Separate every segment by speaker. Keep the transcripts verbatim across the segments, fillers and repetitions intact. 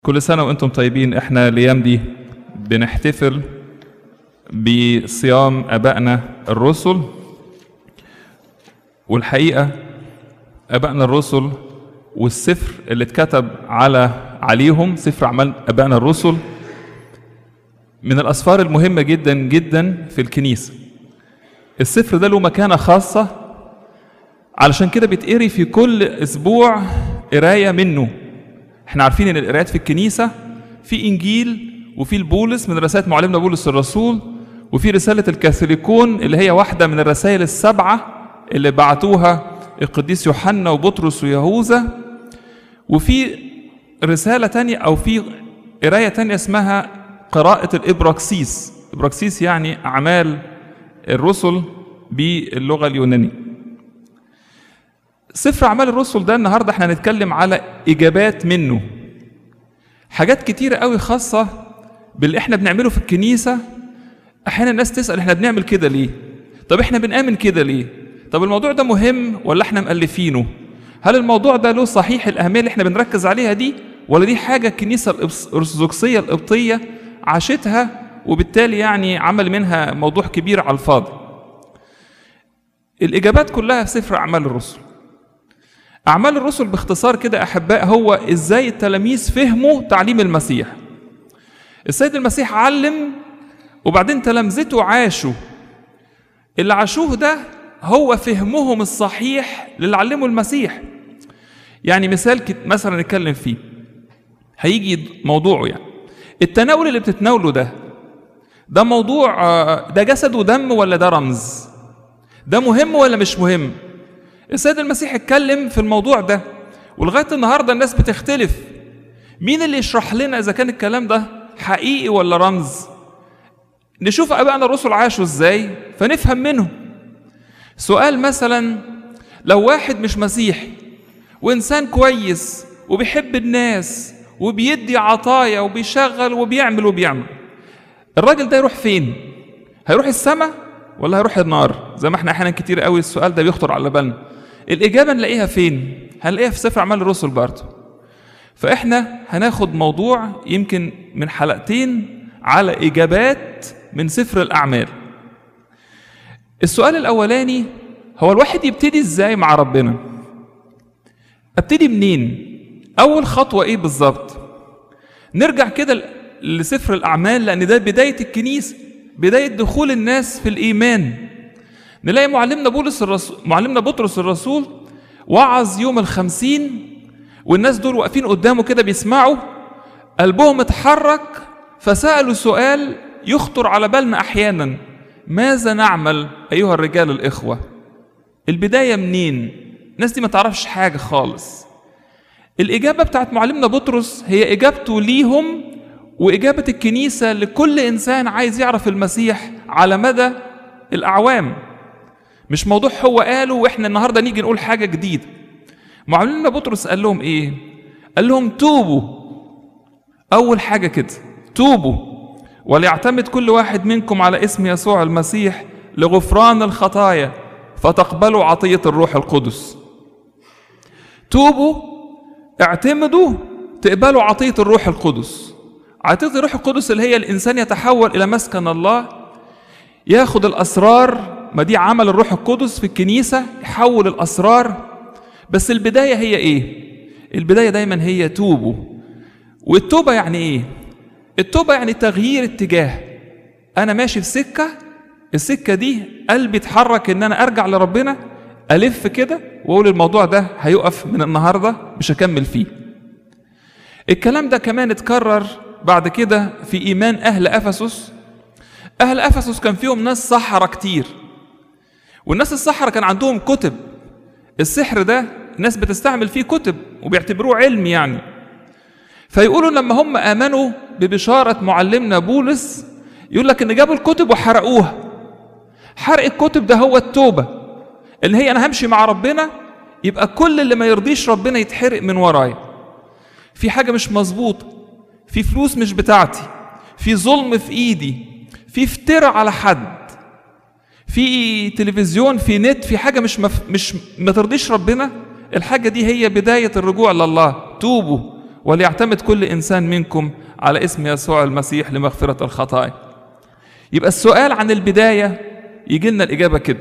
Speaker 1: كل سنة وانتم طيبين. احنا الايام دي بنحتفل بصيام ابائنا الرسل، والحقيقة ابائنا الرسل والسفر اللي اتكتب على عليهم سفر اعمال ابائنا الرسل من الاسفار المهمة جدا جدا في الكنيسة. السفر ده له مكانة خاصة، علشان كده بيتقري في كل اسبوع قراية منه. احنا عارفين ان القراءات في الكنيسة في انجيل وفي البولس من رسالة معلمنا بولس الرسول، وفي رسالة الكاثوليكون اللي هي واحدة من الرسائل السبعة اللي بعتوها القديس يوحنا وبطرس ويهوذا، وفي رسالة تانية او في قراية تانية اسمها قراءة الابراكسيس. ابراكسيس يعني اعمال الرسل باللغة اليونانية. سفر أعمال الرسل ده النهاردة احنا هنتكلم على إجابات منه، حاجات كتيرة قوي خاصة باللي احنا بنعمله في الكنيسة. أحيانا الناس تسأل احنا بنعمل كده ليه؟ طب احنا بنآمن كده ليه؟ طب الموضوع ده مهم ولا احنا مؤلفينه؟ هل الموضوع ده له صحيح الأهمية اللي احنا بنركز عليها دي؟ ولا دي حاجة الكنيسة الأرثوذكسية القبطية عاشتها وبالتالي يعني عمل منها موضوع كبير على الفاضي؟ الإجابات كلها في سفر أعمال الرسل. أعمال الرسل باختصار كده أحباء هو إزاي التلاميذ فهموا تعليم المسيح. السيد المسيح علم وبعدين تلامذته عاشوا. اللي عاشوه ده هو فهمهم الصحيح للي علموا المسيح. يعني مثال مثلا نتكلم فيه هيجي موضوعه، يعني التناول اللي بتتناوله ده ده موضوع ده جسد ودم ولا ده رمز؟ ده مهم ولا مش مهم؟ السيد المسيح اتكلم في الموضوع ده، ولغاية النهاردة الناس بتختلف. مين اللي يشرح لنا إذا كان الكلام ده حقيقي ولا رمز؟ نشوف أبائنا الرسل عاشوا إزاي فنفهم منهم. سؤال مثلا، لو واحد مش مسيحي وإنسان كويس وبيحب الناس وبيدي عطايا وبيشغل وبيعمل وبيعمل، الراجل ده يروح فين؟ هيروح السماء ولا هيروح النار؟ زي ما احنا أحيانا كتير قوي السؤال ده بيخطر على بالنا. الإجابة نلاقيها فين؟ هنلاقيها في سفر أعمال الرسل برضه. فإحنا هناخد موضوع يمكن من حلقتين على إجابات من سفر الأعمال. السؤال الأولاني هو الواحد يبتدي إزاي مع ربنا؟ أبتدي منين؟ أول خطوة إيه بالظبط؟ نرجع كده لسفر الأعمال لأن ده بداية الكنيسة، بداية دخول الناس في الإيمان. نلاقي معلمنا بولس الرسول معلمنا بطرس الرسول وعظ يوم الخمسين، والناس دول واقفين قدامه كده بيسمعوا، قلبهم اتحرك فسألوا سؤال يخطر على بالنا أحيانا: ماذا نعمل أيها الرجال الإخوة؟ البداية منين؟ الناس دي ما تعرفش حاجة خالص. الإجابة بتاعت معلمنا بطرس هي إجابته ليهم وإجابة الكنيسة لكل إنسان عايز يعرف المسيح على مدى الأعوام. مش موضوع هو قاله وإحنا النهاردة نيجي نقول حاجة جديدة. معلمنا بطرس قال لهم إيه؟ قال لهم توبوا. أول حاجة كده توبوا وليعتمد كل واحد منكم على اسم يسوع المسيح لغفران الخطايا فتقبلوا عطية الروح القدس. توبوا، اعتمدوا، تقبلوا عطية الروح القدس. عطية الروح القدس اللي هي الإنسان يتحول إلى مسكن الله، ياخد الأسرار، ما دي عمل الروح القدس في الكنيسة، يحول الأسرار. بس البداية هي إيه؟ البداية دايما هي توبوا. والتوبة يعني إيه؟ التوبة يعني تغيير اتجاه. أنا ماشي في سكة، السكة دي قلبي اتحرك إن أنا أرجع لربنا، ألف كده وأقول الموضوع ده هيقف من النهاردة مش هكمل فيه. الكلام ده كمان اتكرر بعد كده في إيمان أهل أفسس. أهل أفسس كان فيهم ناس سحرة كتير، والناس السحرة كان عندهم كتب. السحر ده الناس بتستعمل فيه كتب وبيعتبروه علم يعني. فيقولوا لما هم آمنوا ببشارة معلمنا بولس، يقول لك إن جابوا الكتب وحرقوها. حرق الكتب ده هو التوبة، اللي هي أنا همشي مع ربنا يبقى كل اللي ما يرضيش ربنا يتحرق من ورايا. في حاجة مش مظبوطة، في فلوس مش بتاعتي، في ظلم في إيدي، في افتراء على حد، في تلفزيون، في نت، في حاجة مش مف... مش ما ترضيش ربنا. الحاجة دي هي بداية الرجوع لله. توبوا وليعتمد كل إنسان منكم على اسم يسوع المسيح لمغفرة الخطايا. يبقى السؤال عن البداية يجي لنا الإجابة كده.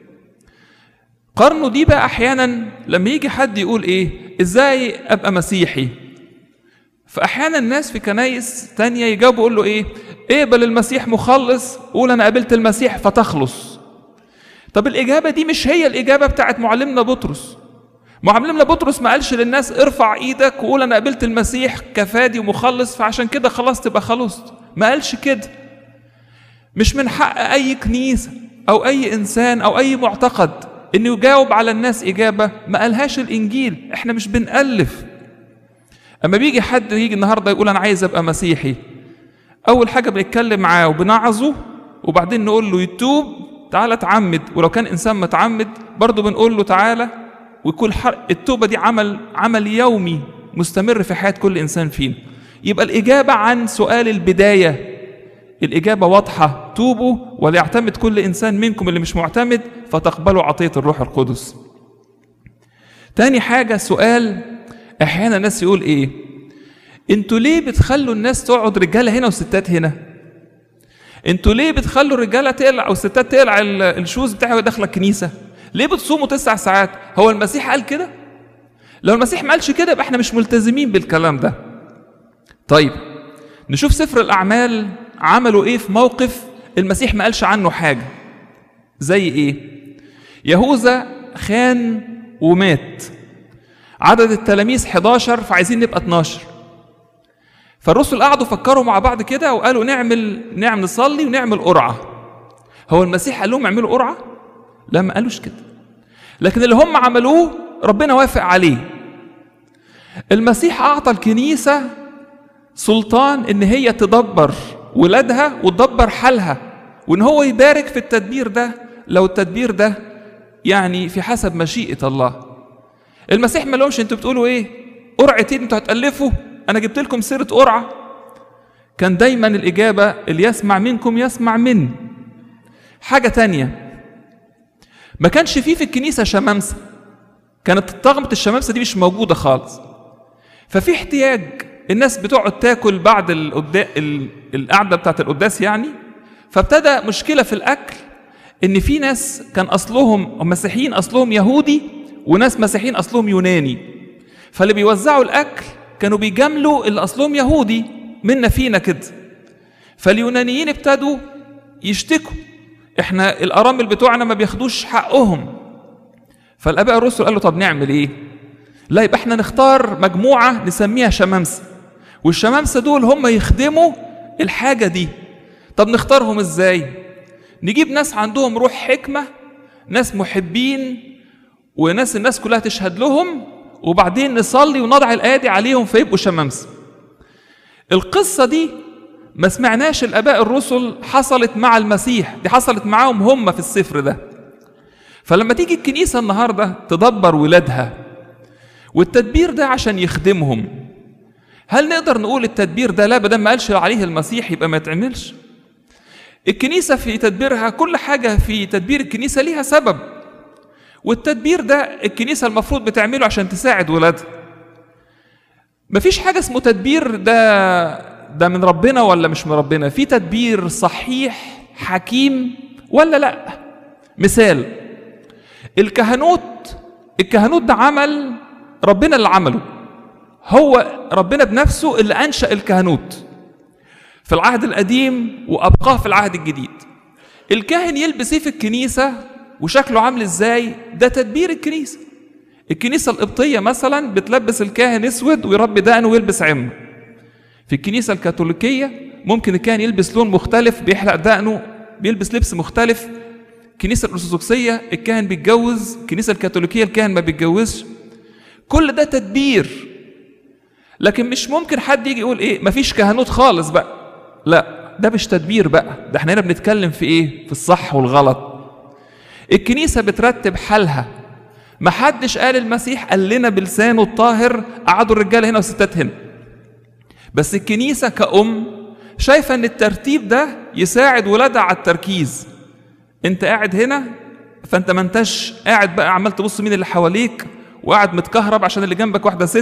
Speaker 1: قارنوا دي بقى أحيانا لما يجي حد يقول إيه إزاي أبقى مسيحي، فأحيانا الناس في كنايس تانية يجاوبوا يقول له إيه اقبل المسيح مخلص، قول أنا قبلت المسيح فتخلص. طب الإجابة دي مش هي الإجابة بتاعت معلمنا بطرس. معلمنا بطرس ما قالش للناس ارفع ايدك وقول أنا قبلت المسيح كفادي ومخلص فعشان كده خلاص تبقى خلصت، ما قالش كده. مش من حق أي كنيسة أو أي إنسان أو أي معتقد إنه يجاوب على الناس إجابة ما قالهاش الإنجيل. إحنا مش بنألف. أما بيجي حد يجي النهاردة يقول أنا عايز أبقى مسيحي، أول حاجة بنتكلم معاه وبنعظه وبعدين نقول له يتوب تعالى تعمد، ولو كان إنسان متعمد برضه بنقول له تعالى، ويكون التوبة دي عمل عمل يومي مستمر في حياة كل إنسان فينا. يبقى الإجابة عن سؤال البداية الإجابة واضحة، توبوا وليعتمد كل إنسان منكم اللي مش معتمد فتقبلوا عطية الروح القدس. تاني حاجة سؤال، أحيانا الناس يقول إيه انتوا ليه بتخلوا الناس تقعد رجالة هنا وستات هنا؟ انتوا ليه بتخلوا الرجالة تقلع او الستات تقلع الشوز بتاعها وهي داخلة الكنيسة؟ ليه بتصوموا تسع ساعات؟ هو المسيح قال كده؟ لو المسيح ما قالش كده يبقى احنا مش ملتزمين بالكلام ده. طيب نشوف سفر الأعمال عملوا ايه في موقف المسيح ما قالش عنه حاجة. زي ايه؟ يهوذا خان ومات، عدد التلاميذ حداشر فعايزين نبقى اتناشر، فالرسل قعدوا فكروا مع بعض كده وقالوا نعمل نعمل نصلي ونعمل قرعة. هو المسيح قال لهم اعملوا قرعة؟ لا ما قالوش كده، لكن اللي هم عملوه ربنا وافق عليه. المسيح أعطى الكنيسة سلطان إن هي تدبر ولادها وتدبر حالها، وإن هو يبارك في التدبير ده لو التدبير ده يعني في حسب مشيئة الله. المسيح ما لهمش انتوا بتقولوا ايه قرعتين انتوا هتألفوا، انا جبت لكم سيرة قرعة. كان دايما الإجابة اللي يسمع منكم يسمع من. حاجة تانية، ما كانش فيه في الكنيسة شمامسة، كانت طغمة الشمامسة دي مش موجودة خالص. ففي احتياج، الناس بتقعد تاكل بعد القعدة بتاعت القداس يعني، فابتدى مشكلة في الأكل إن في ناس كان أصلهم مسيحيين أصلهم يهودي وناس مسيحيين أصلهم يوناني، فاللي بيوزعوا الأكل كانوا بيجاملوا اللي أصلهم يهودي منا فينا كده. فاليونانيين ابتدوا يشتكوا إحنا الأرامل بتوعنا ما بياخدوش حقهم. فالآباء الرسل قالوا طب نعمل إيه؟ لا يبقى إحنا نختار مجموعة نسميها شمامسة، والشمامسة دول هم يخدموا الحاجة دي. طب نختارهم إزاي؟ نجيب ناس عندهم روح حكمة، ناس محبين، وناس الناس كلها تشهد لهم، وبعدين نصلي ونضع الآيات عليهم فيبقوا شمامسة. القصة دي ما سمعناش الآباء الرسل حصلت مع المسيح، دي حصلت معاهم هم في السفر ده. فلما تيجي الكنيسة النهاردة تدبر ولادها والتدبير ده عشان يخدمهم، هل نقدر نقول التدبير ده لا بدل ما قالش عليه المسيح يبقى ما يتعملش؟ الكنيسة في تدبيرها كل حاجة في تدبير الكنيسة ليها سبب، والتدبير ده الكنيسة المفروض بتعمله عشان تساعد ولادها. مفيش حاجة اسمه تدبير ده ده من ربنا ولا مش من ربنا، في تدبير صحيح حكيم ولا لا. مثال الكهنوت، الكهنوت ده عمل ربنا اللي عمله، هو ربنا بنفسه اللي أنشأ الكهنوت في العهد القديم وأبقاه في العهد الجديد. الكاهن يلبس ايه في الكنيسة وشكله عامل ازاي، ده تدبير الكنيسة. الكنيسة القبطية مثلا بتلبس الكاهن اسود ويربي دقنه ويلبس عمة. في الكنيسة الكاثوليكية ممكن الكاهن يلبس لون مختلف بيحلق دقنه بيلبس لبس مختلف. الكنيسة الأرثوذكسية الكاهن بيتجوز، الكنيسة الكاثوليكية الكاهن ما بيتجوزش. كل ده تدبير. لكن مش ممكن حد يجي يقول ايه مفيش كهنوت خالص بقى، لا ده مش تدبير بقى، ده احنا هنا بنتكلم في ايه، في الصح والغلط. الكنيسة بترتب حالها. محدش قال المسيح قال لنا بلسانه الطاهر قعدوا الرجال هنا والستات هنا، بس الكنيسة كأم شايفة ان الترتيب ده يساعد ولادها على التركيز. انت قاعد هنا فانت ما انتش قاعد بقى عمال تبص مين اللي حواليك وقاعد متكهرب عشان اللي جنبك واحدة ست،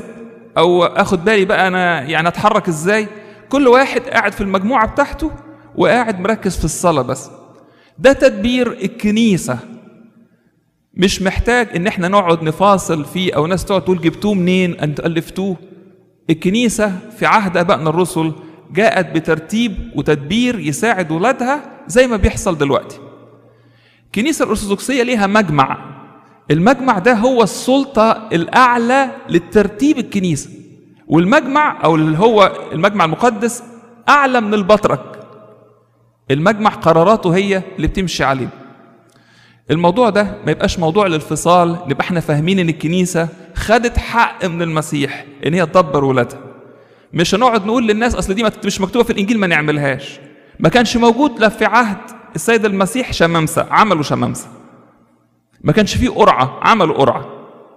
Speaker 1: او اخد بالي بقى انا يعني اتحرك ازاي. كل واحد قاعد في المجموعة بتاعته وقاعد مركز في الصلاة بس. ده تدبير الكنيسة، مش محتاج ان احنا نقعد نفاصل فيه او ناس تقعد تقول جبتوه منين انتوا الفتوه. الكنيسة في عهد ابائنا الرسل جاءت بترتيب وتدبير يساعد ولادها زي ما بيحصل دلوقتي. الكنيسة الأرثوذكسية ليها مجمع، المجمع ده هو السلطة الأعلى للترتيب الكنيسة، والمجمع أو اللي هو المجمع المقدس أعلى من البطرك. المجمع قراراته هي اللي بتمشي عليه. الموضوع ده ما يبقاش موضوع للفصال، نبقى احنا فاهمين ان الكنيسة خدت حق من المسيح ان هي تدبر ولادها. مش هنقعد نقول للناس اصل دي مش مكتوبة في الانجيل ما نعملهاش. ما كانش موجود لا في عهد السيد المسيح شمامسة، عملوا شمامسة. ما كانش فيه قرعة، عملوا قرعة.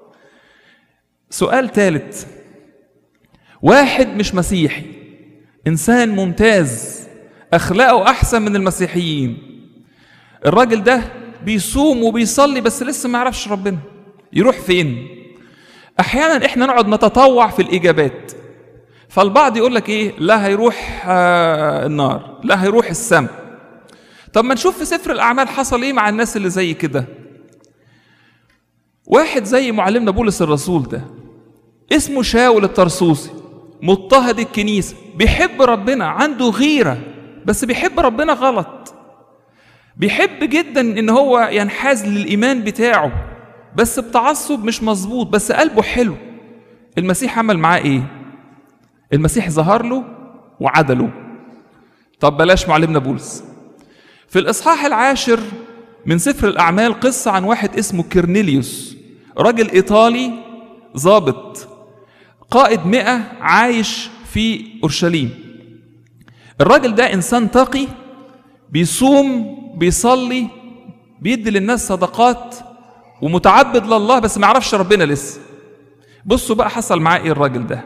Speaker 1: سؤال ثالث، واحد مش مسيحي، انسان ممتاز اخلاقه احسن من المسيحيين، الراجل ده بيصوم وبيصلي بس لسه ما يعرفش ربنا، يروح فين؟ احيانا احنا نقعد نتطوع في الاجابات، فالبعض يقول لك ايه، لا هيروح آه النار، لا هيروح السماء. طب ما نشوف في سفر الاعمال حصل ايه مع الناس اللي زي كده. واحد زي معلمنا بولس الرسول ده اسمه شاول الطرسوسي، مضطهد الكنيسة، بيحب ربنا، عنده غيرة بس بيحب ربنا غلط. بيحب جدا ان هو ينحاز للإيمان بتاعه بس بتعصب مش مظبوط، بس قلبه حلو. المسيح عمل معاه ايه؟ المسيح ظهر له وعدله. طب بلاش معلمنا بولس. في الإصحاح العاشر من سفر الأعمال قصة عن واحد اسمه كيرنيليوس، راجل إيطالي ضابط قائد مئة عايش في أورشليم. الراجل ده إنسان تقي، بيصوم بيصلي بيدي للناس صدقات ومتعبد لله بس ما يعرفش ربنا لسه. بصوا بقى حصل معاه إيه الراجل ده.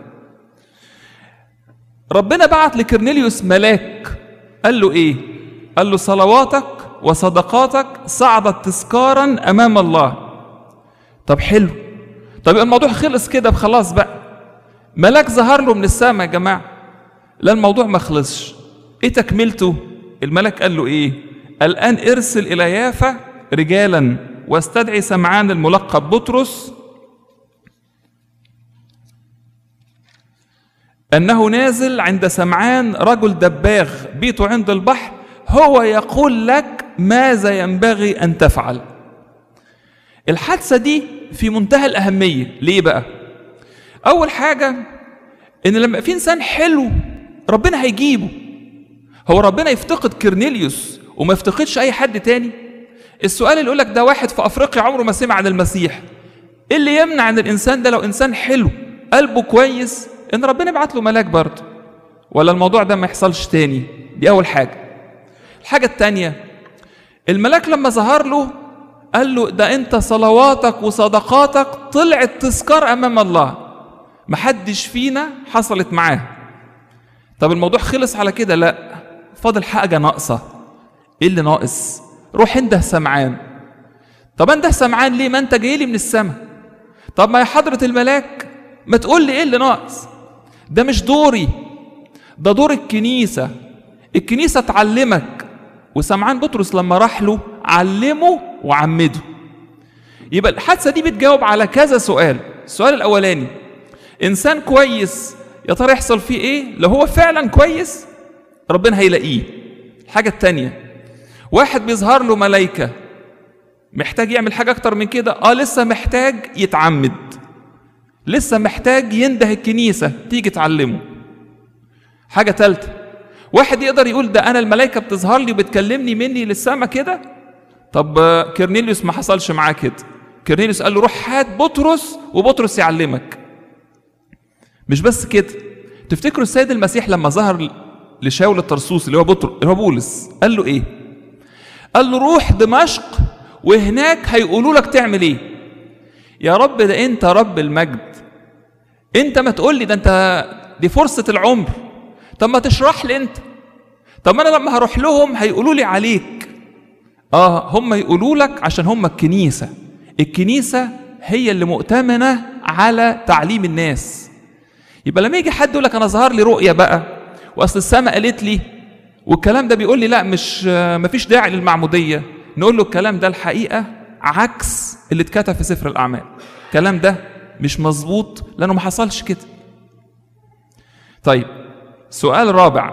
Speaker 1: ربنا بعت لكيرنيليوس ملاك قال له إيه؟ قال له صلواتك وصدقاتك صعدت تذكارا أمام الله. طب حلو، طب الموضوع خلص كده بخلاص بقى. ملاك ظهر له من السماء يا جماعة. لا، الموضوع ما خلصش. ايه تكملته؟ الملاك قال له ايه؟ الآن ارسل إلى يافا رجالا واستدعي سمعان الملقب بطرس أنه نازل عند سمعان رجل دباغ بيته عند البحر، هو يقول لك ماذا ينبغي أن تفعل. الحادثة دي في منتهى الأهمية. ليه بقى؟ أول حاجة إن لما في إنسان حلو ربنا هيجيبه. هو ربنا يفتقد كيرنيليوس وما يفتقدش أي حد تاني؟ السؤال اللي يقول لك ده واحد في أفريقيا عمره ما سمع عن المسيح، إيه اللي يمنع أن الإنسان ده لو إنسان حلو قلبه كويس إن ربنا يبعت له ملاك برضه؟ ولا الموضوع ده ما يحصلش تاني؟ دي أول حاجة. الحاجة التانية، الملاك لما ظهر له قال له ده أنت صلواتك وصدقاتك طلعت تذكار أمام الله. محدش فينا حصلت معاه. طب الموضوع خلص على كده؟ لا، فاضل حاجة ناقصة. إيه اللي ناقص؟ روح انده سمعان. طب انده سمعان ليه؟ ما انت جاي لي من السماء. طب ما يا حضرة الملاك ما تقول لي ايه اللي ناقص؟ ده مش دوري، ده دور الكنيسة. الكنيسة تعلمك. وسمعان بطرس لما راح له علمه وعمده. يبقى الحادثة دي بتجاوب على كذا سؤال. السؤال الأولاني، إنسان كويس يا ترى يحصل فيه إيه؟ لو هو فعلا كويس ربنا هيلاقيه. الحاجة التانية، واحد بيظهر له ملايكة، محتاج يعمل حاجة أكتر من كده؟ آه لسه محتاج يتعمد، لسه محتاج ينده الكنيسة تيجي تعلمه. حاجة ثالثة، واحد يقدر يقول ده أنا الملايكة بتظهر لي وبتكلمني مني للسما كده؟ طب كيرنيليوس ما حصلش معاه كده. كيرنيليوس قال له روح هات بطرس وبطرس يعلمك. مش بس كده، تفتكروا السيد المسيح لما ظهر لشاول الطرسوسي اللي هو بطرس اللي هو بولس قال له إيه؟ قال له روح دمشق وهناك هيقولوا لك تعمل إيه. يا رب ده أنت رب المجد، أنت ما تقول لي ده أنت دي فرصة العمر، طب ما تشرح لي أنت. طب أنا لما هروح لهم هيقولوا لي عليك. آه هم يقولوا لك عشان هم الكنيسة. الكنيسة هي اللي مؤتمنة على تعليم الناس. يبقى لما يجي حد يقول لك انا ظهر لي رؤيه بقى واصل السماء قالت لي والكلام ده بيقول لي لا مش مفيش داعي للمعموديه، نقول له الكلام ده الحقيقه عكس اللي اتكتب في سفر الاعمال، الكلام ده مش مظبوط لانه ما حصلش كده. طيب سؤال رابع،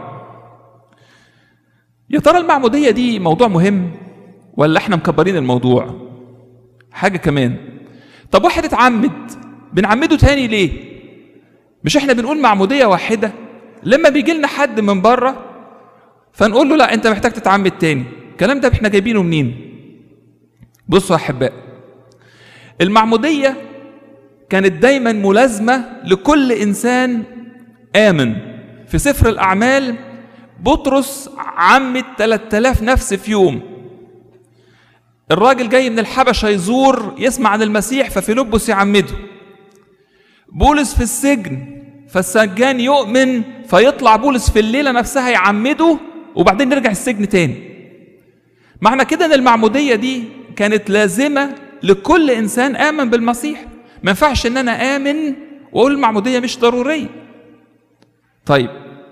Speaker 1: يا ترى المعموديه دي موضوع مهم ولا احنا مكبرين الموضوع؟ حاجه كمان، طب واحد اتعمد بنعمده تاني ليه؟ مش احنا بنقول معموديه واحده؟ لما بيجي لنا حد من بره فنقول له لا انت محتاج تتعمد تاني، الكلام ده احنا جايبينه منين؟ بصوا يا احباء، المعموديه كانت دايما ملازمه لكل انسان امن. في سفر الاعمال بطرس عمد ثلاثة آلاف نفس في يوم. الراجل جاي من الحبشه يزور يسمع عن المسيح ففيلبس يعمده. بولس في السجن فالسجان يؤمن فيطلع بولس في الليله نفسها يعمده وبعدين نرجع السجن تاني. معنى كده ان المعموديه دي كانت لازمه لكل انسان امن بالمسيح، ما ينفعش ان انا امن واقول المعموديه مش ضروريه. طيب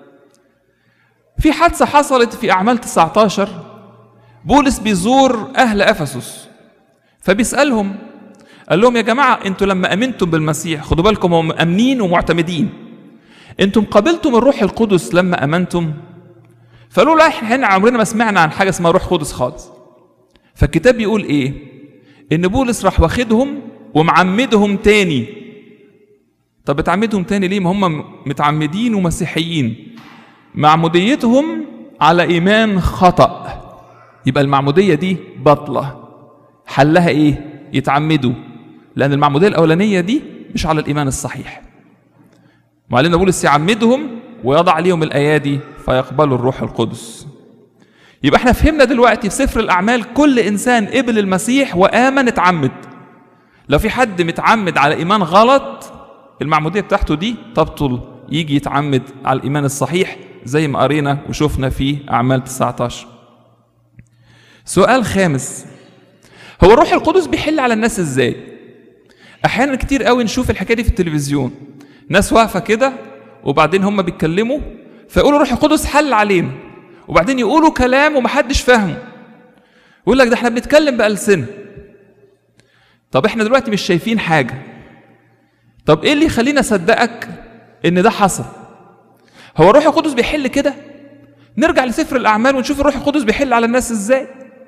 Speaker 1: في حادثه حصلت في اعمال تسعة عشر، بولس بيزور اهل افسس فبيسالهم، قال لهم يا جماعه انتوا لما امنتم بالمسيح، خدوا بالكم هم امنين ومعتمدين، انتم قبلتم الروح القدس لما امنتم؟ فقالوا لا احنا هنا عمرنا ما سمعنا عن حاجه اسمها روح قدس خالص. فالكتاب بيقول ايه؟ ان بولس راح واخدهم ومعمدهم تاني. طب بتعمدهم تاني ليه؟ ما هم متعمدين ومسيحيين، معموديتهم على ايمان خطأ، يبقى المعموديه دي باطله. حلها ايه؟ يتعمدوا، لان المعموديه الاولانيه دي مش على الايمان الصحيح. معلمنا بولس يعمدهم ويضع عليهم الايادي فيقبلوا الروح القدس. يبقى احنا فهمنا دلوقتي في سفر الاعمال كل انسان قبل المسيح وامن اتعمد. لو في حد متعمد على ايمان غلط المعموديه بتاعته دي تبطل، يجي يتعمد على الايمان الصحيح زي ما قرينا وشفنا في اعمال تسعة عشر. سؤال خامس، هو الروح القدس بيحل على الناس ازاي؟ احيانا كتير قوي نشوف الحكايه دي في التلفزيون، ناس واقفه كده وبعدين هم بيتكلموا فيقولوا الروح القدس حل علينا، وبعدين يقولوا كلام ومحدش فاهمه، يقول لك ده احنا بنتكلم بألسنة. طب احنا دلوقتي مش شايفين حاجه، طب ايه اللي يخلينا اصدقك ان ده حصل؟ هو الروح القدس بيحل كده؟ نرجع لسفر الاعمال ونشوف الروح القدس بيحل على الناس ازاي.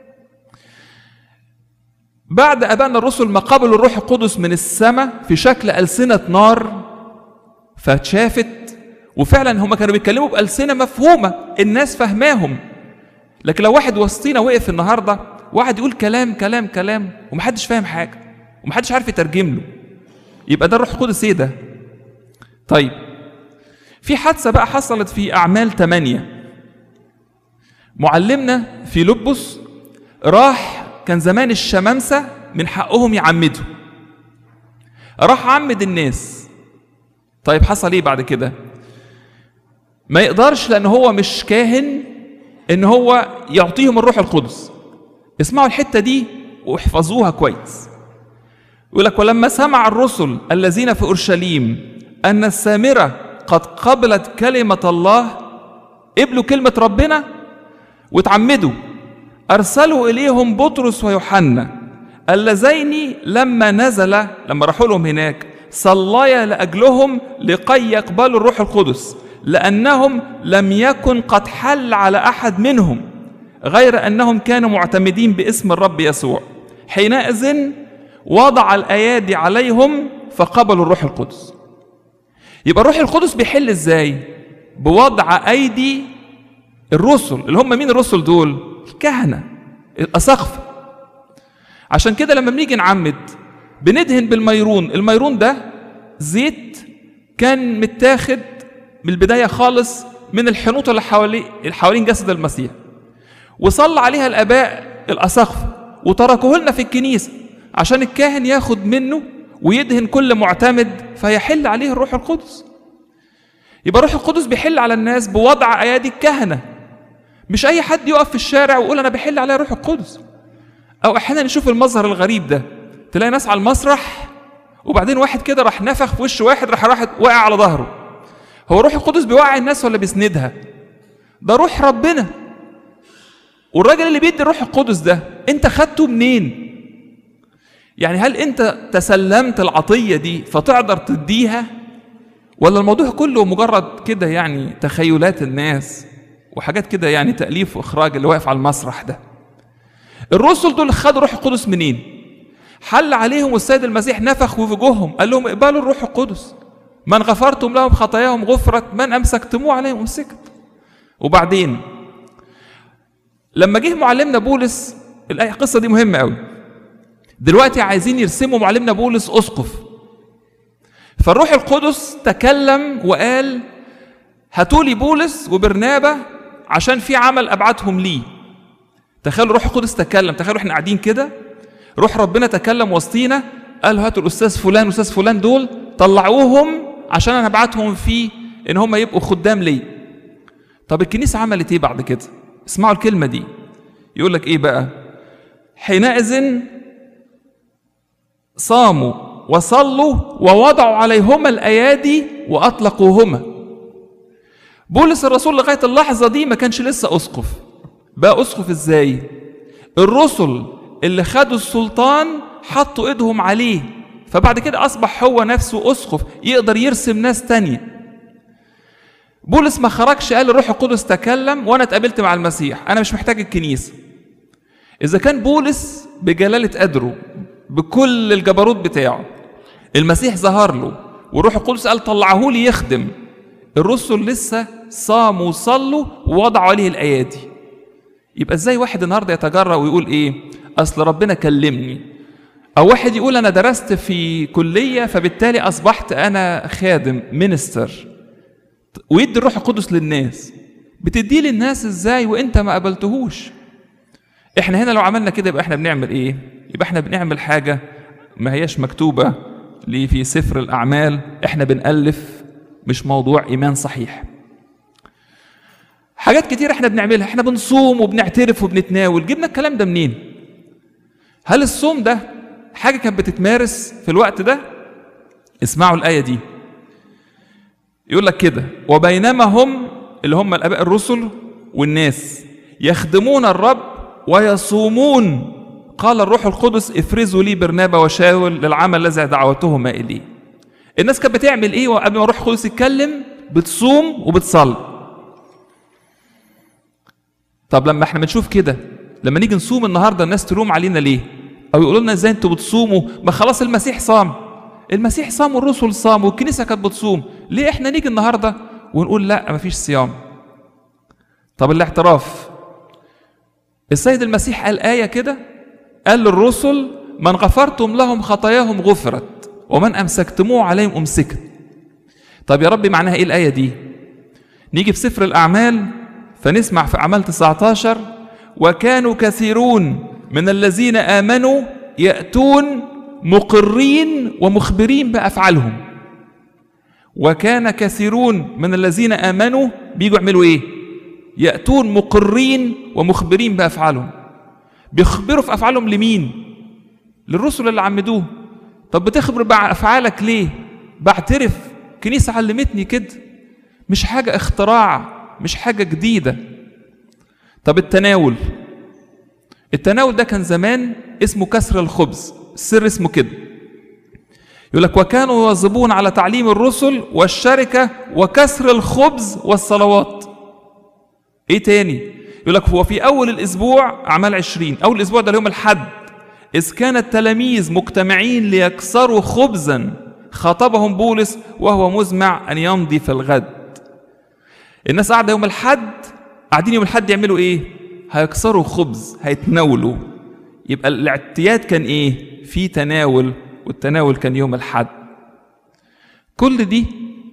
Speaker 1: بعد ابائنا الرسل ما قبلوا الروح القدس من السماء في شكل ألسنة نار فاتشافت، وفعلا هم كانوا بيتكلموا بألسنة مفهومة الناس فهماهم. لكن لو واحد وسطينا وقف النهارده واحد يقول كلام كلام كلام ومحدش فاهم حاجه ومحدش عارف يترجم له، يبقى ده الروح القدس ايه ده؟ طيب في حادثه بقى حصلت في اعمال ثمانية. معلمنا فيلبس راح، كان زمان الشمامسه من حقهم يعمدوا، راح عمد الناس. طيب حصل ايه بعد كده؟ ما يقدرش لان هو مش كاهن ان هو يعطيهم الروح القدس. اسمعوا الحته دي واحفظوها كويس. يقول لك ولما سمع الرسل الذين في اورشليم ان السامره قد قبلت كلمه الله، قبلوا كلمه ربنا وتعمدوا، ارسلوا اليهم بطرس ويوحنا اللذين لما نزل، لما راحوا لهم هناك صليا لاجلهم لكي يقبلوا الروح القدس، لانهم لم يكن قد حل على احد منهم غير انهم كانوا معتمدين باسم الرب يسوع. حينئذ وضع الايادي عليهم فقبلوا الروح القدس. يبقى الروح القدس بيحل ازاي؟ بوضع ايدي الرسل، اللي هم مين الرسل دول؟ الكهنه الاساقفه. عشان كده لما بنيجي نعمد بندهن بالميرون. الميرون ده زيت كان متاخد من البدايه خالص من الحنوط اللي حوالين حوالين جسد المسيح، وصلى عليها الاباء الاساقفه وتركوه لنا في الكنيسه عشان الكاهن ياخد منه ويدهن كل معتمد فيحل عليه الروح القدس. يبقى الروح القدس بيحل على الناس بوضع ايادي الكهنه، مش اي حد يقف في الشارع ويقول انا بحل عليه الروح القدس. او احيانا نشوف المظهر الغريب ده، تلاقي ناس على المسرح وبعدين واحد كده راح نفخ في وش واحد راح راح واقع على ظهره، هو روح القدس بيوعي الناس ولا بيسندها؟ ده روح ربنا. والراجل اللي بيدي الروح القدس ده انت خدته منين؟ يعني هل انت تسلمت العطية دي فتقدر تديها، ولا الموضوع كله مجرد كده يعني تخيلات الناس وحاجات كده يعني تأليف واخراج اللي واقف على المسرح ده؟ الرسل دول خدوا روح القدس منين؟ حل عليهم والسيد المسيح نفخ في وجوههم قال لهم اقبلوا الروح القدس، من غفرتم لهم خطاياهم غفرت، من امسكتموه عليهم امسكت. وبعدين لما جه معلمنا بولس، الآية القصة دي مهمة قوي، دلوقتي عايزين يرسموا معلمنا بولس أسقف، فالروح القدس تكلم وقال هاتولي بولس وبرنابا عشان في عمل أبعتهم ليه. تخيلوا روح القدس تكلم، تخيلوا احنا قاعدين كده روح ربنا تكلم وسطينا قال هاتوا الأستاذ فلان وأستاذ فلان دول طلعوهم عشان أنا أبعتهم فيه إن هم يبقوا خدام لي. طب الكنيسة عملت إيه بعد كده؟ اسمعوا الكلمة دي، يقول لك إيه بقى؟ حينئذ صاموا وصلوا ووضعوا عليهما الأيادي وأطلقوهما. بولس الرسول لغاية اللحظة دي ما كانش لسه أسقف، بقى أسقف إزاي؟ الرسل اللي خدوا السلطان حطوا إيدهم عليه، فبعد كده أصبح هو نفسه أسقف يقدر يرسم ناس تانية. بولس ما خرجش قال الروح القدس تكلم وأنا اتقابلت مع المسيح، أنا مش محتاج الكنيسة. إذا كان بولس بجلالة قدره بكل الجبروت بتاعه المسيح ظهر له والروح القدس قال طلعه لي يخدم، الرسل لسه صاموا وصلوا ووضعوا عليه الأيادي. يبقى ازاي واحد النهارده يتجرأ ويقول ايه اصل ربنا كلمني، او واحد يقول انا درست في كلية فبالتالي اصبحت انا خادم مينستر، ويدي الروح القدس للناس؟ بتديه للناس ازاي وانت ما قبلتهوش؟ احنا هنا لو عملنا كده يبقى احنا بنعمل ايه؟ يبقى احنا بنعمل حاجة ما هياش مكتوبة لي في سفر الأعمال، احنا بنألف، مش موضوع إيمان صحيح. حاجات كتير احنا بنعملها، احنا بنصوم وبنعترف وبنتناول، جبنا الكلام ده منين؟ هل الصوم ده حاجة كانت بتتمارس في الوقت ده؟ اسمعوا الآية دي، يقول لك كده وبينما هم اللي هم الآباء الرسل والناس يخدمون الرب ويصومون قال الروح القدس افرزوا لي برنابا وشاول للعمل الذي دعوتهما إليه. الناس كانت بتعمل ايه وقبل ما الروح القدس يتكلم؟ بتصوم وبتصلي. طب لما احنا بنشوف كده، لما نيجي نصوم النهارده الناس تلوم علينا ليه؟ او يقولوا لنا ازاي انتوا بتصوموا؟ ما خلاص المسيح صام، المسيح صام والرسل صاموا والكنيسه كانت بتصوم، ليه احنا نيجي النهارده ونقول لا مفيش صيام؟ طب الاعتراف، السيد المسيح قال آية كده، قال للرسل من غفرتم لهم خطاياهم غفرت ومن أمسكتموه عليهم أمسكت. طب يا ربي معناها إيه الآية دي؟ نيجي في سفر الأعمال فنسمع في أعمال تسعة عشر وكانوا كثيرون من الذين آمنوا يأتون مقرين ومخبرين بأفعالهم. وكان كثيرون من الذين آمنوا بيجوا يعملوا إيه؟ يأتون مقرين ومخبرين بأفعالهم. بيخبروا في أفعالهم لمين؟ للرسل اللي عمدوه. طب بتخبر بأفعالك ليه؟ بعترف، كنيسة علمتني كده، مش حاجة اختراع، مش حاجة جديدة. طب التناول، التناول ده كان زمان اسمه كسر الخبز، السر اسمه كده، يقول لك وكانوا يواظبون على تعليم الرسل والشركة وكسر الخبز والصلوات. ايه تاني؟ يقول لك هو في اول الاسبوع اعمال عشرين، اول الاسبوع ده اليوم الحد، اذ كان التلاميذ مجتمعين ليكسروا خبزا خاطبهم بولس وهو مزمع ان يمضي في الغد. الناس قاعده يوم الحد، قاعدين يوم الحد يعملوا ايه؟ هيكسروا خبز، هيتناولوا. يبقى الاعتياد كان ايه؟ في تناول، والتناول كان يوم الحد. كل دي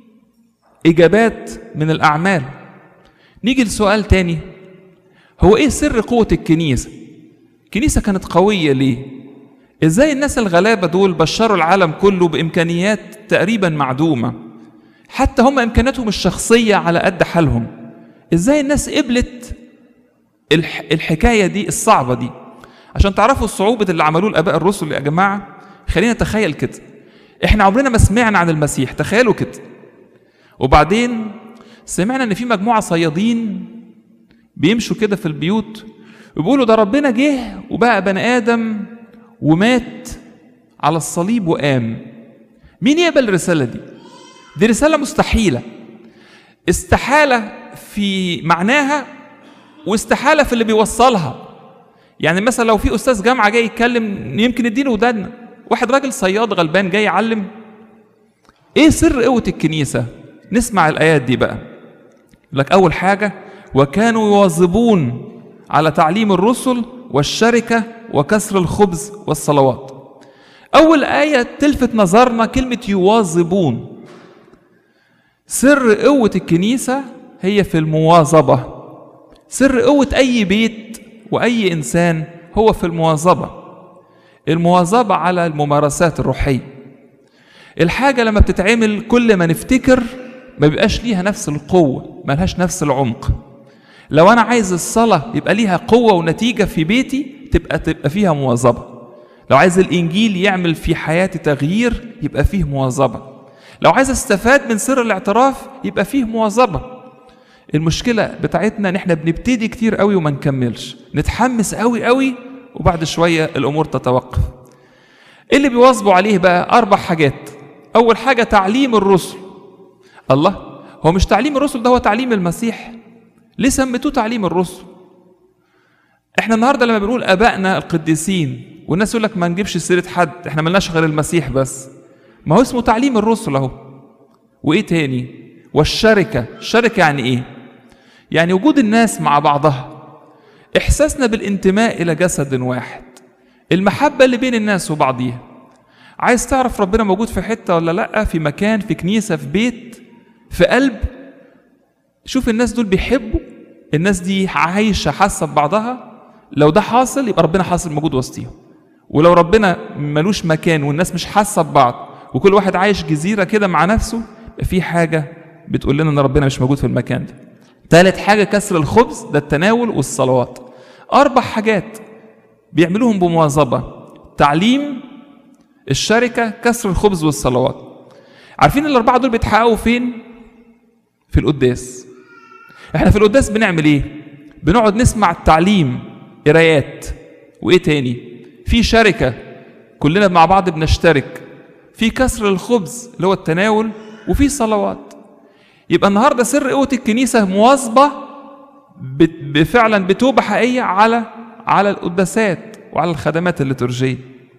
Speaker 1: اجابات من الاعمال. نيجي لسؤال تاني، هو ايه سر قوة الكنيسة؟ الكنيسة كانت قوية ليه؟ ازاي الناس الغلابة دول بشروا العالم كله بامكانيات تقريبا معدومة، حتى هم امكانياتهم الشخصية على قد حالهم؟ ازاي الناس قبلت الح... الحكاية دي الصعبة دي؟ عشان تعرفوا الصعوبة اللي عملوه الآباء الرسل يا جماعة، خلينا نتخيل كده، احنا عمرنا ما سمعنا عن المسيح، تخيلوا كده، وبعدين سمعنا ان في مجموعة صيادين بيمشوا كده في البيوت وبيقولوا ده ربنا جه وبقى بني آدم ومات على الصليب وقام. مين يقبل الرسالة دي؟ دي رسالة مستحيلة، استحالة في معناها واستحالة في اللي بيوصلها. يعني مثلا لو في أستاذ جامعة جاي يتكلم يمكن نديله ودادنا، واحد راجل صياد غلبان جاي يعلم. ايه سر قوة الكنيسة؟ نسمع الآيات دي بقى. لك أول حاجة: وكانوا يواظبون على تعليم الرسل والشركة وكسر الخبز والصلوات. أول آية تلفت نظرنا كلمة يواظبون. سر قوة الكنيسة هي في المواظبة. سر قوة أي بيت وأي إنسان هو في المواظبة. المواظبة على الممارسات الروحية. الحاجة لما بتتعمل كل ما نفتكر ما بيبقاش ليها نفس القوة، ما لهاش نفس العمق. لو أنا عايز الصلاة يبقى ليها قوة ونتيجة في بيتي تبقى تبقى فيها مواظبة. لو عايز الإنجيل يعمل في حياتي تغيير يبقى فيه مواظبة. لو عايز استفاد من سر الاعتراف يبقى فيه مواظبة. المشكلة بتاعتنا ان احنا بنبتدي كتير قوي وما نكملش، نتحمس قوي قوي وبعد شوية الأمور تتوقف. اللي بيواظبوا عليه بقى أربع حاجات. أول حاجة تعليم الرسل. الله، هو مش تعليم الرسل ده هو تعليم المسيح؟ ليه سميتوه تعليم الرسل؟ احنا النهارده لما بنقول ابائنا القديسين والناس يقول لك ما نجيبش سيره حد، احنا ملناش غير المسيح بس. ما هو اسمه تعليم الرسل اهو. وايه تاني؟ والشركه. الشركه يعني ايه؟ يعني وجود الناس مع بعضها، احساسنا بالانتماء الى جسد واحد، المحبه اللي بين الناس وبعضيها. عايز تعرف ربنا موجود في حته ولا لا؟ في مكان، في كنيسه، في بيت، في قلب. شوف الناس دول بيحبوا، الناس دي عايشه حاسه ببعضها. لو ده حاصل يبقى ربنا حاصل موجود وسطيهم. ولو ربنا ملوش مكان والناس مش حاسه ببعض وكل واحد عايش جزيره كده مع نفسه، في حاجه بتقول لنا ان ربنا مش موجود في المكان ده. ثالث حاجه كسر الخبز، ده التناول والصلوات. اربع حاجات بيعملوهم بمواظبه: تعليم، الشركه، كسر الخبز والصلوات. عارفين الاربعه دول بيتحققوا فين؟ في القداس. احنا في القداس بنعمل ايه؟ بنقعد نسمع التعليم، قرايات. وايه تاني؟ في شركه، كلنا مع بعض بنشترك. في كسر الخبز اللي هو التناول، وفي صلوات. يبقى النهارده سر قوه الكنيسه مواظبه بفعلا بتوبه حقيقيه على على القداسات وعلى الخدمات الليتورجيه.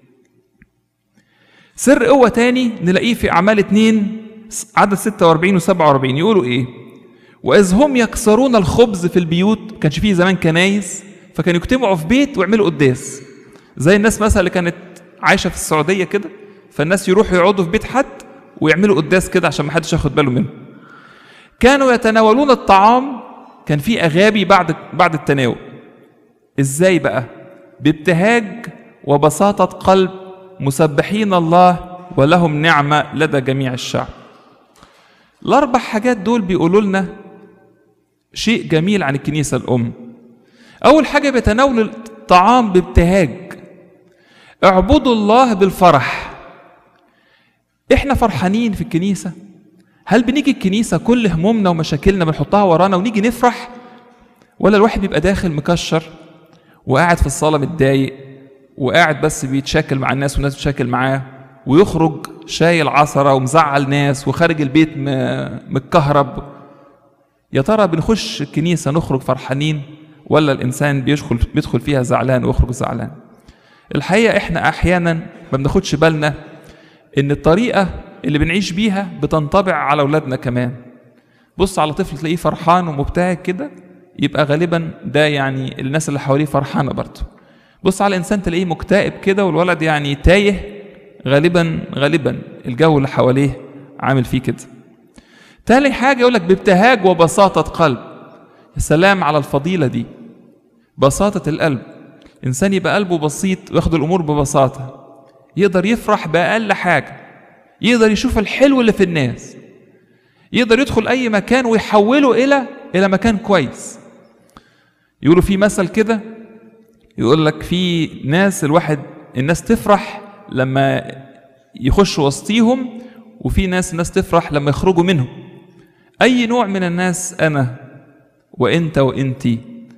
Speaker 1: سر قوه تاني نلاقيه في اعمال اتنين عدد ستة وأربعين وسبعة وأربعين. يقولوا ايه؟ واذ هم يكسرون الخبز في البيوت. كانش فيه زمان كنايس، فكانوا يجتمعوا في بيت ويعملوا قداس. زي الناس مثلا اللي كانت عايشه في السعوديه كده، فالناس يروحوا يقعدوا في بيت حد ويعملوا قداس كده عشان ما حدش ياخد باله منه. كانوا يتناولون الطعام، كان في اغابي بعد بعد التناول. ازاي بقى؟ بابتهاج وبساطه قلب، مسبحين الله ولهم نعمه لدى جميع الشعب. الاربع حاجات دول بيقولوا لنا شيء جميل عن الكنيسه الام. اول حاجه بيتناولوا الطعام بابتهاج. اعبدوا الله بالفرح. احنا فرحانين في الكنيسه؟ هل بنيجي الكنيسه كل همومنا ومشاكلنا بنحطها ورانا ونيجي نفرح؟ ولا الواحد بيبقى داخل مكشر وقاعد في الصاله متضايق وقاعد بس بيتشاكل مع الناس والناس بتشاكل معاه، ويخرج شايل عصره ومزعل ناس وخارج البيت متكهرب؟ يا ترى بنخش الكنيسه نخرج فرحانين ولا الانسان بيدخل بيدخل فيها زعلان ويخرج زعلان؟ الحقيقه احنا احيانا ما بناخدش بالنا ان الطريقه اللي بنعيش بيها بتنطبع على اولادنا كمان. بص على طفل تلاقيه فرحان ومبتهج كده، يبقى غالبا ده يعني الناس اللي حواليه فرحانه برضه. بص على انسان تلاقيه مكتئب كده والولد يعني تايه، غالبا غالبا الجو اللي حواليه عامل فيه كده. تاني حاجه يقول لك بابتهاج وبساطه قلب. يا سلام على الفضيله دي، بساطه القلب. انسان يبقى قلبه بسيط وياخد الامور ببساطه، يقدر يفرح باقل حاجه، يقدر يشوف الحلو اللي في الناس، يقدر يدخل اي مكان ويحوله الى الى مكان كويس. يقولوا في مثل كده يقول لك في ناس الواحد الناس تفرح لما يخش وسطيهم، وفي ناس الناس تفرح لما يخرجوا منهم. أي نوع من الناس أنا وإنت وإنتي؟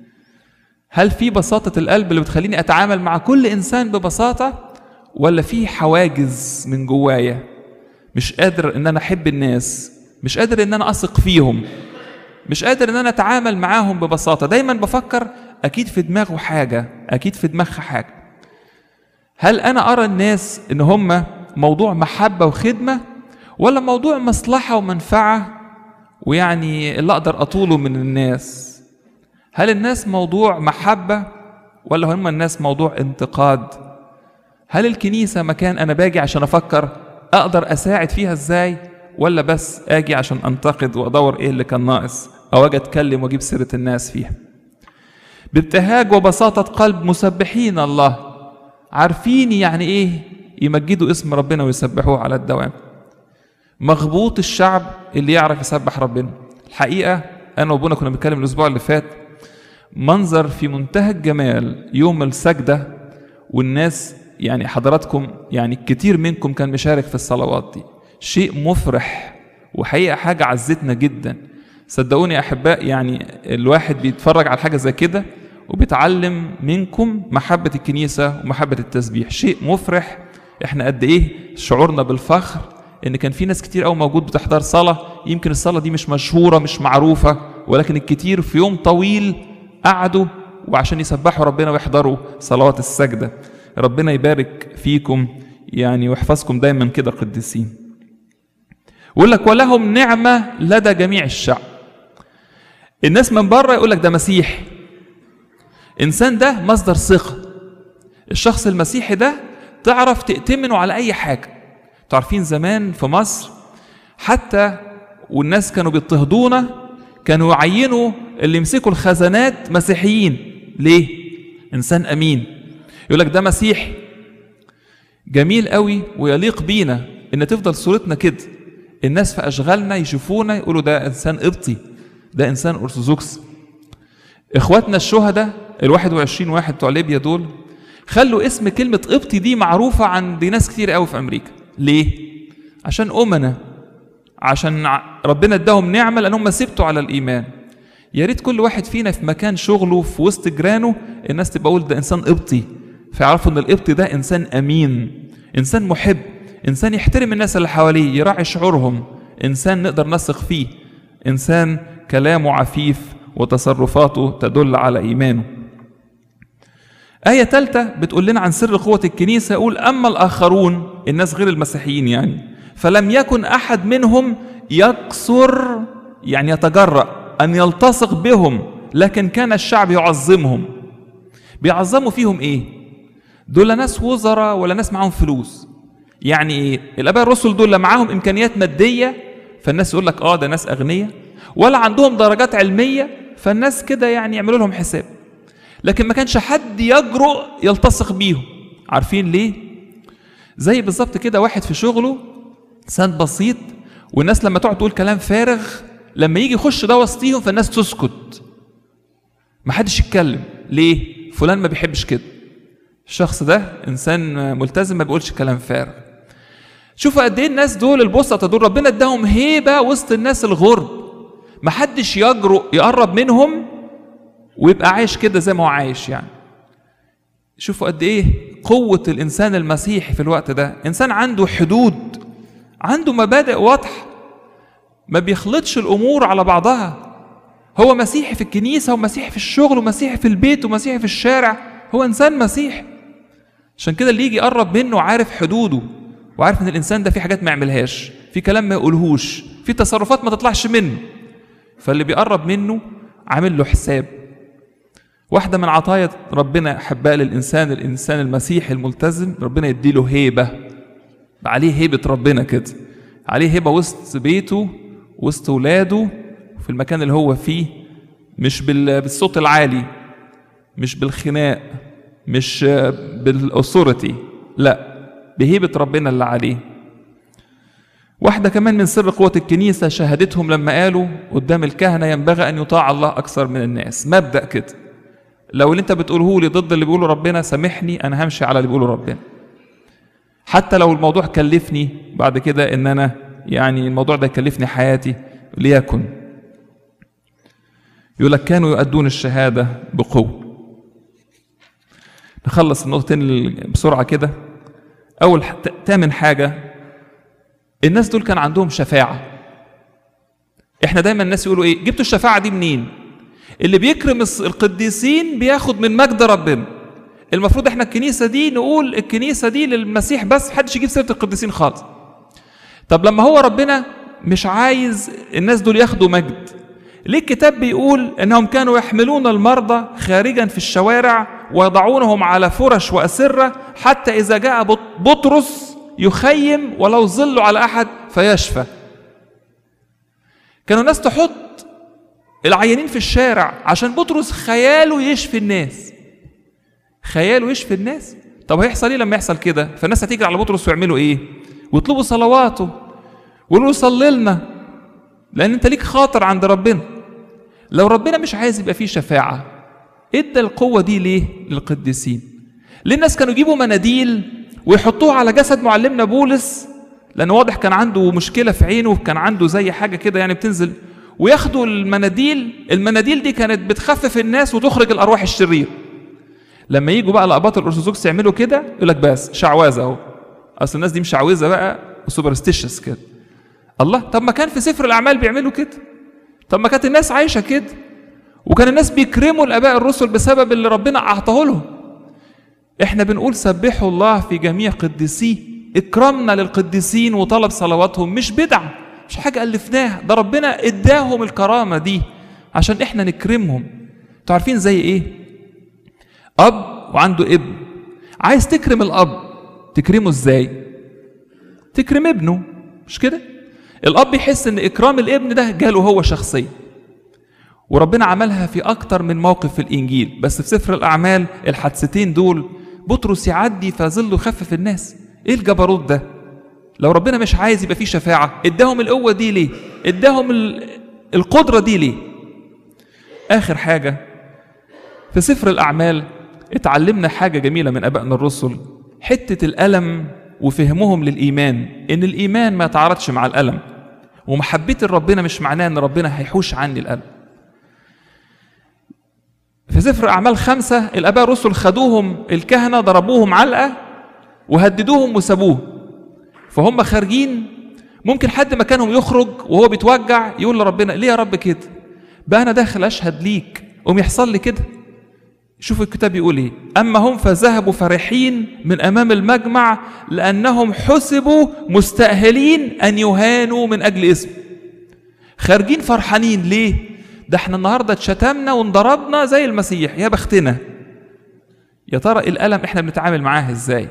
Speaker 1: هل في بساطة القلب اللي بتخليني أتعامل مع كل إنسان ببساطة، ولا في حواجز من جوايا مش قادر إن أنا أحب الناس، مش قادر إن أنا أثق فيهم، مش قادر إن أنا أتعامل معاهم ببساطة؟ دايما بفكر أكيد في دماغه حاجة، أكيد في دماغها حاجة. هل أنا أرى الناس إن هم موضوع محبة وخدمة، ولا موضوع مصلحة ومنفعة ويعني اللي أقدر أطوله من الناس؟ هل الناس موضوع محبة، ولا هم الناس موضوع انتقاد؟ هل الكنيسة مكان أنا باجي عشان أفكر أقدر أساعد فيها إزاي، ولا بس أجي عشان أنتقد وأدور إيه اللي كان ناقص، أو أجي أتكلم وأجيب سيرة الناس فيها؟ بابتهاج وبساطة قلب مسبحين الله، عارفين يعني إيه يمجدوا اسم ربنا ويسبحوه على الدوام. مغبوط الشعب اللي يعرف يسبح ربنا. الحقيقة أنا وابونا كنا بنتكلم الأسبوع اللي فات، منظر في منتهى الجمال يوم السجدة، والناس يعني حضراتكم يعني كتير منكم كان مشارك في الصلوات دي، شيء مفرح وحقيقة حاجة عزتنا جدا. صدقوني يا أحباء، يعني الواحد بيتفرج على حاجة زي كده وبيتعلم منكم محبة الكنيسة ومحبة التسبيح، شيء مفرح. احنا قد ايه شعورنا بالفخر ان كان في ناس كتير قوي موجود بتحضر صلاة، يمكن الصلاة دي مش مشهورة مش معروفة، ولكن الكتير في يوم طويل قعدوا وعشان يسبحوا ربنا ويحضروا صلوات السجدة. ربنا يبارك فيكم يعني ويحفظكم دايما كده قديسين. ويقول لك ولهم نعمة لدى جميع الشعب. الناس من بره يقول لك ده مسيحي، إنسان ده مصدر ثقة، الشخص المسيحي ده تعرف تأتمنه على أي حاجة. تعرفين زمان في مصر حتى والناس كانوا بيضطهدونا كانوا يعينوا اللي يمسكوا الخزانات مسيحيين. ليه؟ إنسان أمين. يقول لك ده مسيحي. جميل قوي ويليق بينا إن تفضل صورتنا كده، الناس في أشغالنا يشوفونا يقولوا ده إنسان قبطي، ده إنسان أرثوذكس. إخواتنا الشهداء الواحد وعشرين واحد بتوع ليبيا دول خلوا اسم كلمة قبطي دي معروفة عند ناس كتير قوي في أمريكا. ليه؟ عشان أمنا، عشان ربنا اداهم نعمة لأنهم سبتوا على الإيمان. يا ريت كل واحد فينا في مكان شغله في وسط جيرانه الناس تبقى قول ده إنسان قبطي، فيعرفوا إن القبطي ده إنسان أمين، إنسان محب، إنسان يحترم الناس اللي حواليه، يراعي شعورهم، إنسان نقدر نثق فيه، إنسان كلامه عفيف وتصرفاته تدل على إيمانه. آية ثالثة بتقول لنا عن سر قوة الكنيسة، يقول أما الآخرون الناس غير المسيحيين يعني فلم يكن أحد منهم يقصر يعني يتجرأ أن يلتصق بهم، لكن كان الشعب يعظمهم. بيعظموا فيهم إيه؟ دول ناس وزراء ولا ناس معهم فلوس؟ يعني إيه؟ الآباء الرسل دول لا معاهم إمكانيات مادية فالناس يقول لك آه ده ناس أغنياء، ولا عندهم درجات علمية فالناس كده يعني يعملوا لهم حساب، لكن ما كانش حد يجرؤ يلتصق بيهم. عارفين ليه؟ زي بالظبط كده واحد في شغله إنسان بسيط والناس لما تقعد تقول كلام فارغ لما يجي يخش ده وسطيهم فالناس تسكت، ما حدش يتكلم. ليه؟ فلان ما بيحبش كده، الشخص ده إنسان ملتزم ما بيقولش كلام فارغ. شوفوا قد ايه الناس دول البسطة دول ربنا اداهم هيبة وسط الناس الغرب، ما حدش يجرؤ يقرب منهم ويبقى عايش كده زي ما هو عايش. يعني شوفوا قد ايه قوة الإنسان المسيحي في الوقت ده، إنسان عنده حدود، عنده مبادئ واضحة، ما بيخلطش الأمور على بعضها. هو مسيحي في الكنيسة ومسيحي في الشغل ومسيحي في البيت ومسيحي في الشارع، هو إنسان مسيحي. عشان كده اللي يجي يقرب منه عارف حدوده وعارف ان الإنسان ده في حاجات ما يعملهاش، في كلام ما يقولهوش، في تصرفات ما تطلعش منه، فاللي بيقرب منه عامل له حساب. واحدة من عطايا ربنا أحباء للإنسان الإنسان المسيحي الملتزم، ربنا يديله هيبة، عليه هيبة ربنا كده، عليه هيبة وسط بيته وسط ولاده في المكان اللي هو فيه، مش بالصوت العالي، مش بالخناق، مش بالأثورتي، لا، بهيبة ربنا اللي عليه. واحدة كمان من سر قوة الكنيسة شهادتهم لما قالوا قدام الكهنة ينبغي أن يطاع الله أكثر من الناس. مبدأ كده، لو اللي انت بتقوله لي ضد اللي بيقوله ربنا سامحني، أنا همشي على اللي بيقوله ربنا، حتى لو الموضوع كلفني بعد كده ان انا يعني الموضوع ده يكلفني حياتي، ليكن. يقول لك كانوا يؤدون الشهادة بقوة. نخلص النقطتين بسرعة كده. أول تامن حاجة، الناس دول كان عندهم شفاعة. احنا دايما الناس يقولوا ايه؟ جبتوا الشفاعة دي منين؟ اللي بيكرم القديسين بياخد من مجد ربنا. المفروض احنا الكنيسة دي نقول الكنيسة دي للمسيح بس، محدش يجيب سيرة القديسين خالص. طب لما هو ربنا مش عايز الناس دول ياخدوا مجد، ليه الكتاب بيقول انهم كانوا يحملون المرضى خارجا في الشوارع ويضعونهم على فرش وأسرة حتى إذا جاء بطرس يخيم ولو ظل على أحد فيشفى؟ كانوا الناس تحط العيانين في الشارع عشان بطرس خياله يشفي الناس. خياله يشفي الناس. طب هيحصل ايه لما يحصل كده؟ فالناس هتيجي على بطرس ويعملوا ايه؟ ويطلبوا صلواته ويقولوا صلي لنا، لأن انت ليك خاطر عند ربنا. لو ربنا مش عايز يبقى فيه شفاعة، ادى القوة دي ليه للقديسين؟ ليه الناس كانوا يجيبوا مناديل ويحطوها على جسد معلمنا بولس، لأن واضح كان عنده مشكلة في عينه وكان عنده زي حاجة كده يعني بتنزل، وياخدوا المناديل. المناديل دي كانت بتخفف الناس وتخرج الأرواح الشرير. لما يجوا بقى الأباط الأرثوذكس يعملوا كده يقول لك بس شعوذة اهو، أصل الناس دي مش شعوذة بقى وسوبرستيشس كده. الله، طب ما كان في سفر الأعمال بيعملوا كده، طب ما كانت الناس عايشة كده، وكان الناس بيكرموا الآباء الرسل بسبب اللي ربنا أعطاه لهم. احنا بنقول سبحوا الله في جميع قديسيه. اكرمنا للقديسين وطلب صلواتهم مش بدعة، مش حاجة ألفناها، ده ربنا اداهم الكرامة دي عشان احنا نكرمهم. انتوا عارفين زي ايه؟ أب وعنده ابن، عايز تكرم الأب تكرمه ازاي؟ تكرم ابنه، مش كده؟ الأب يحس ان إكرام الابن ده جاله هو شخصيا، وربنا عملها في أكتر من موقف في الإنجيل. بس في سفر الأعمال الحادثتين دول بطرس يعدي فظل يخفف الناس. إيه الجبروت ده؟ لو ربنا مش عايز يبقى فيه شفاعة، إداهم القوة دي ليه؟ إداهم القدرة دي ليه؟ آخر حاجة في سفر الأعمال اتعلمنا حاجة جميلة من أبائنا الرسل، حتة الألم وفهمهم للإيمان، إن الإيمان ما يتعارضش مع الألم، ومحبتي لربنا مش معناه إن ربنا هيحوش عني الألم. في سفر أعمال خمسة الآباء الرسل خدوهم الكهنة ضربوهم علقة وهددوهم وسابوه، فهم خارجين ممكن حد مكانهم يخرج وهو بيتوجع يقول لربنا ليه يا رب كده؟ بقى أنا داخل أشهد ليك قوم يحصل لي كده. شوفوا الكتاب يقول ايه: أما هم فذهبوا فرحين من أمام المجمع لأنهم حسبوا مستأهلين أن يهانوا من أجل اسمه. خارجين فرحانين ليه؟ ده احنا النهاردة اتشتمنا وانضربنا زي المسيح، يا بختنا. يا ترى الألم احنا بنتعامل معاه ازاي؟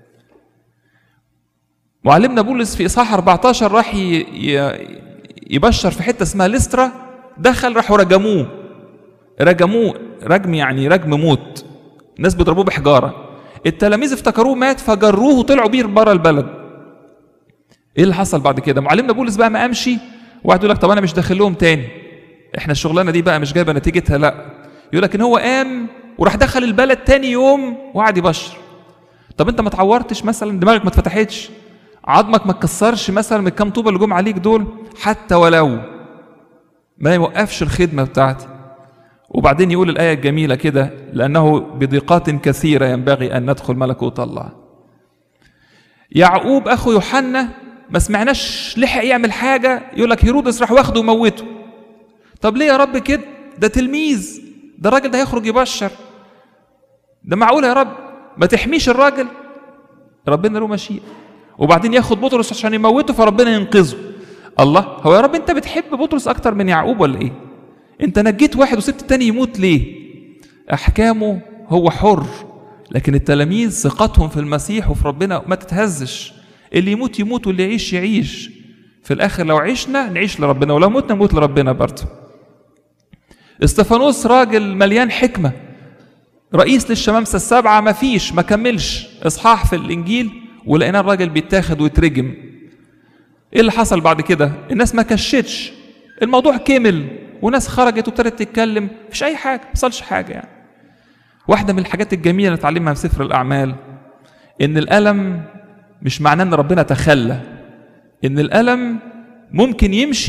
Speaker 1: معلمنا بولس في إصحاح أربعة عشر راح يبشر في حتة اسمها ليسترا، دخل راحوا رجموه رجموه رجم يعني رجم موت، الناس بيضربوه بحجارة. التلاميذ افتكروه مات فجروه وطلعوا بيه بره البلد. ايه اللي حصل بعد كده؟ معلمنا بولس بقى ما امشي واحد يقول لك طب انا مش داخل لهم تاني، احنا الشغلانه دي بقى مش جايبه نتيجتها، لا. يقول لك ان هو قام وراح دخل البلد تاني يوم وقعد يبشر. طب انت ما تعورتش مثلا؟ دماغك ما اتفتحتش؟ عظمك ما اتكسرش مثلا من الكام طوبه اللي جم عليك دول؟ حتى ولو ما يوقفش الخدمه بتاعتي. وبعدين يقول الآية الجميلة كده: لأنه بضيقات كثيرة ينبغي أن ندخل ملكوت الله. يعقوب أخو يوحنا ما سمعناش لحق يعمل حاجة، يقول لك هيرودس راح واخده وموته. طب ليه يا رب كده؟ ده تلميذ، ده الراجل ده هيخرج يبشر، ده معقول يا رب ما تحميش الراجل؟ ربنا له مشيئة. وبعدين ياخد بطرس عشان يموته فربنا ينقذه. الله، هو يا رب أنت بتحب بطرس أكتر من يعقوب ولا إيه؟ انت نجيت واحد وسبت التاني يموت ليه؟ احكامه هو حر، لكن التلاميذ ثقتهم في المسيح وفي ربنا ما تتهزش. اللي يموت يموت واللي يعيش يعيش. في الاخر لو عشنا نعيش لربنا ولو متنا نموت لربنا برضه. استفانوس راجل مليان حكمة، رئيس للشمامسة السبعة، ما فيش ما كملش اصحاح في الانجيل ولقينا الراجل بيتاخد ويترجم. ايه اللي حصل بعد كده؟ الناس ما كشتش، الموضوع كمل وناس خرجت وابتدت تتكلم، مفيش اي حاجه، ما حصلش حاجه يعني. واحده من الحاجات الجميله اللي نتعلمها في سفر الاعمال ان الالم مش معناه ان ربنا تخلى، ان الالم ممكن يمشي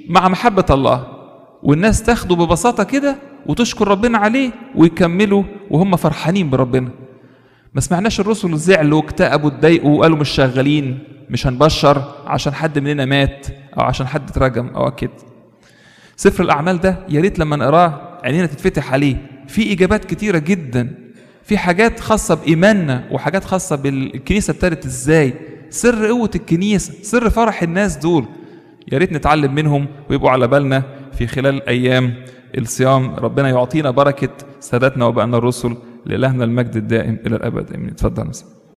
Speaker 1: مع محبة الله، والناس تاخده ببساطة كده وتشكر ربنا عليه ويكملوا وهم فرحانين بربنا. ما سمعناش الرسل زعلوا واكتئبوا اتضايقوا وقالوا مش شغالين، مش هنبشر عشان حد مننا مات او عشان حد اترجم او كده. سفر الأعمال ده يا ريت لما نقراه عينينا تتفتح عليه، في إجابات كتيرة جدا، في حاجات خاصة بإيماننا وحاجات خاصة بالكنيسة ابتدت إزاي، سر قوة الكنيسة، سر فرح الناس دول، يا ريت نتعلم منهم ويبقوا على بالنا في خلال أيام الصيام. ربنا يعطينا بركة سادتنا وبقنا الرسل، لإلهنا المجد الدائم إلى الأبد. آمين. اتفضل.